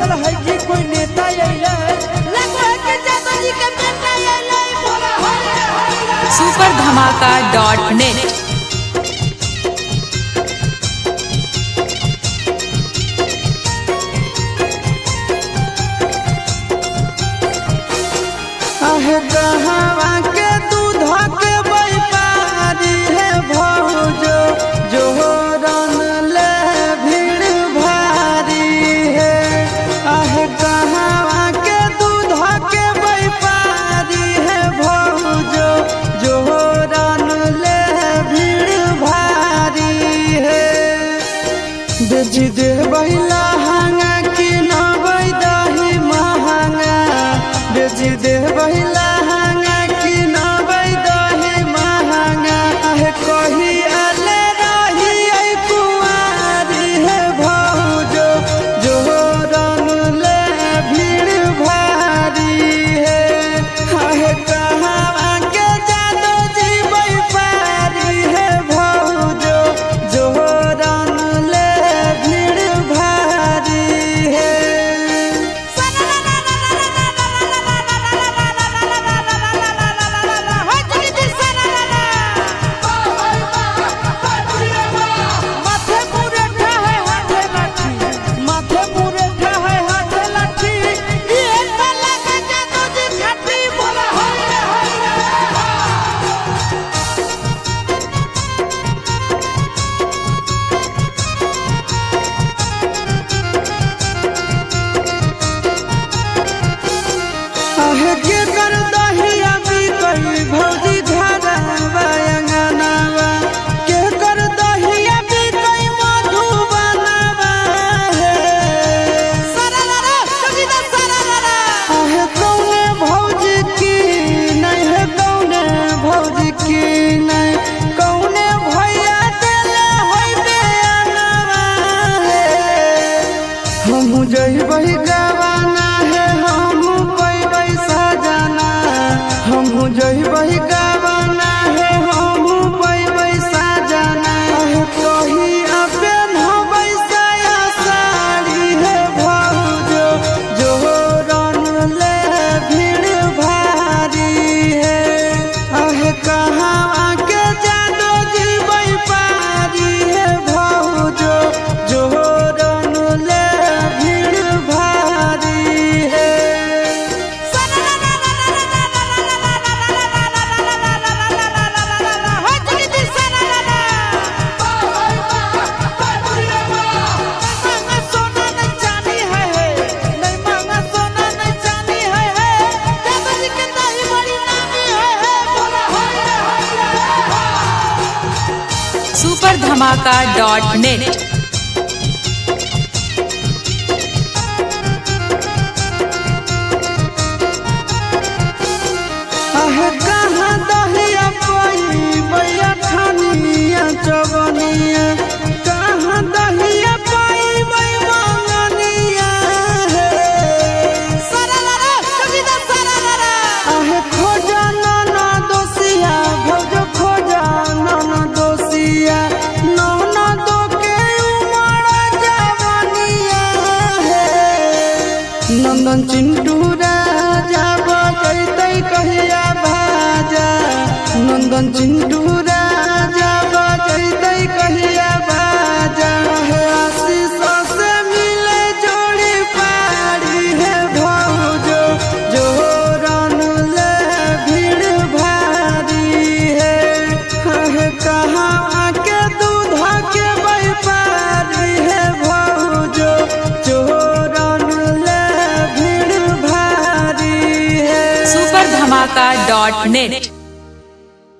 लागल है कि कोई नेता आइले लगो है कि जादू जी के बेटा आइले बोला हो superdhamaka.net आहे कहवा के दूध के व्यापारी है भौजो जो रन ले भीड़ भारी है। आहे कहवा के दूध के व्यापारी है भौजो जो रन ले भीड़ भारी है। बेच दे बैला हंगा कि न बैदही महंगा बेच दे बैला हंगा कि न बैदही महंगा। आहे कही आले रही आई कुआरी है भौजो जो रंग ले भीड़ भारी है। आहे कहवा के जादू जी व्यापारी है भौजो जो रंग ले भीड़ भारी है। आहे के कर दहिया भी कई भौजी घरा अंगनावा के कर दहिया भी कई मधु बनावा है। आहे कौने भौजी की नहीं है कौने भौजी की नहीं कौने भैया देले होई बेअनवा है। हम जइबही गवाना है हम पैबै सजना हम जइबही गवाना है हम पैबै सजना। आहे कही अपन होबै साया साड़ी है भौजो जो रन ले भीड़ भारी है। आहे कहवा के जादू जी व्यापारी है भौजो जो रन ले भीड़ भारी है। superdhamaka.net आहे कहाँ दहिया कोई बैया खानिया चवनिया कहाँ दहिया कोई बै मंगनिया है। आहे खोजा नाना दोसिया भौजो खोजा नाना दोसिया नाना दो के उमड़ जवनिया है। नंदन चिंटू राजा बजैते कहिया बाजा नंदन चिंटू राजा बजैते कहिया बाजा। है आशीष से मिले जोड़ी पारी है भौजो जो रन ले भीड़ भारी है। है कहवा के दूध के व्यापारी है भौजो जो रन ले भीड़ भारी है। superdhamaka.net